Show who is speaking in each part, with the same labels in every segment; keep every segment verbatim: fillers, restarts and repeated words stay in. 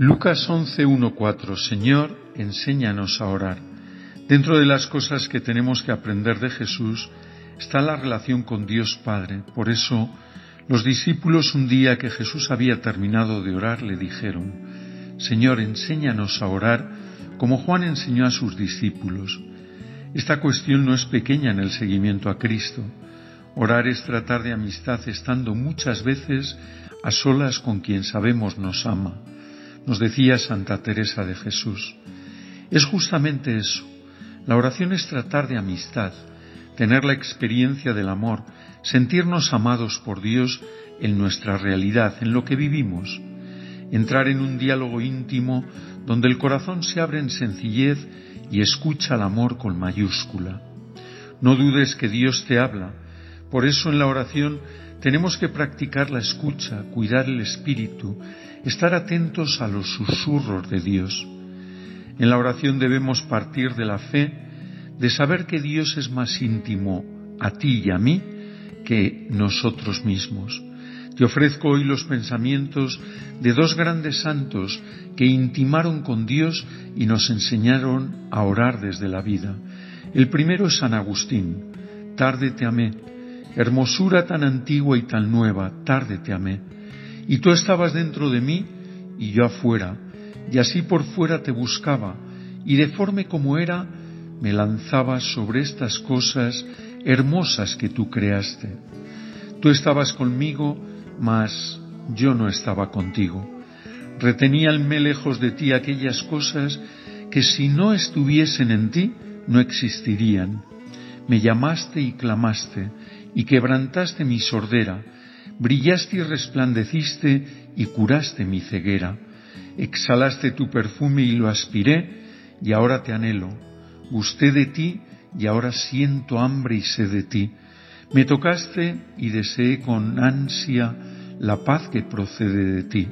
Speaker 1: Lucas once, uno, cuatro. Señor, enséñanos a orar. Dentro de las cosas que tenemos que aprender de Jesús está la relación con Dios Padre. Por eso, los discípulos, un día que Jesús había terminado de orar, le dijeron: Señor, enséñanos a orar como Juan enseñó a sus discípulos. Esta cuestión no es pequeña en el seguimiento a Cristo. Orar es tratar de amistad estando muchas veces a solas con quien sabemos nos ama. Nos decía Santa Teresa de Jesús. Es justamente eso. La oración es tratar de amistad, tener la experiencia del amor, sentirnos amados por Dios en nuestra realidad, en lo que vivimos. Entrar en un diálogo íntimo donde el corazón se abre en sencillez y escucha al amor con mayúscula. No dudes que Dios te habla. Por eso en la oración tenemos que practicar la escucha, cuidar el espíritu, estar atentos a los susurros de Dios. En la oración debemos partir de la fe, de saber que Dios es más íntimo a ti y a mí que nosotros mismos. Te ofrezco hoy los pensamientos de dos grandes santos que intimaron con Dios y nos enseñaron a orar desde la vida. El primero es San Agustín. Tarde te amé, hermosura tan antigua y tan nueva, tarde te amé. Y tú estabas dentro de mí y yo afuera, y así por fuera te buscaba, y deforme como era, me lanzabas sobre estas cosas hermosas que tú creaste. Tú estabas conmigo, mas yo no estaba contigo. Reteníanme lejos de ti aquellas cosas que si no estuviesen en ti, no existirían. Me llamaste y clamaste, y quebrantaste mi sordera, brillaste y resplandeciste y curaste mi ceguera. Exhalaste tu perfume y lo aspiré, y ahora te anhelo. Gusté de ti y ahora siento hambre y sed de ti. Me tocaste y deseé con ansia la paz que procede de ti.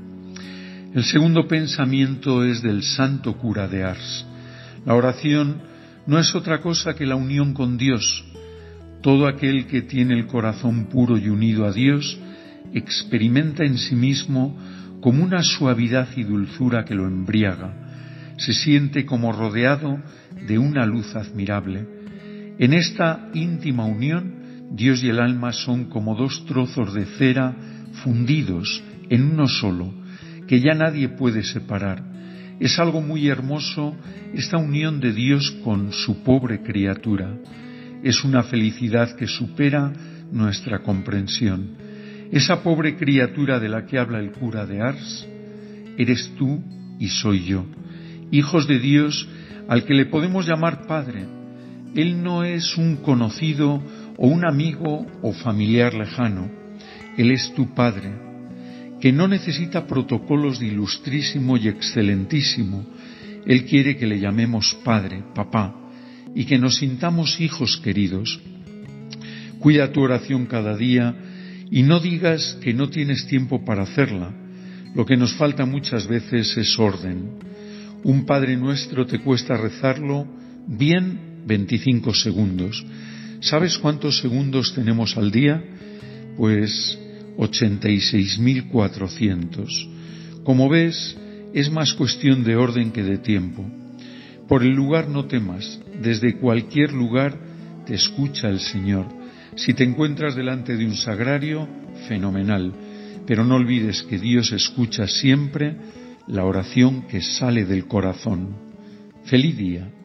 Speaker 1: El segundo pensamiento es del santo cura de Ars. La oración no es otra cosa que la unión con Dios. Todo aquel que tiene el corazón puro y unido a Dios experimenta en sí mismo como una suavidad y dulzura que lo embriaga. Se siente como rodeado de una luz admirable. En esta íntima unión, Dios y el alma son como dos trozos de cera fundidos en uno solo, que ya nadie puede separar. Es algo muy hermoso esta unión de Dios con su pobre criatura. Es una felicidad que supera nuestra comprensión. Esa pobre criatura de la que habla el cura de Ars, eres tú y soy yo, hijos de Dios al que le podemos llamar Padre. Él no es un conocido o un amigo o familiar lejano. Él es tu Padre, que no necesita protocolos de ilustrísimo y excelentísimo. Él quiere que le llamemos Padre, Papá, y que nos sintamos hijos queridos. Cuida tu oración cada día y no digas que no tienes tiempo para hacerla. Lo que nos falta muchas veces es orden. Un Padre Nuestro te cuesta rezarlo bien veinticinco segundos. ¿Sabes cuántos segundos tenemos al día? Pues ochenta y seis mil cuatrocientos. Como ves, es más cuestión de orden que de tiempo. Por el lugar no temas, desde cualquier lugar te escucha el Señor. Si te encuentras delante de un sagrario, fenomenal, pero no olvides que Dios escucha siempre la oración que sale del corazón. ¡Feliz día!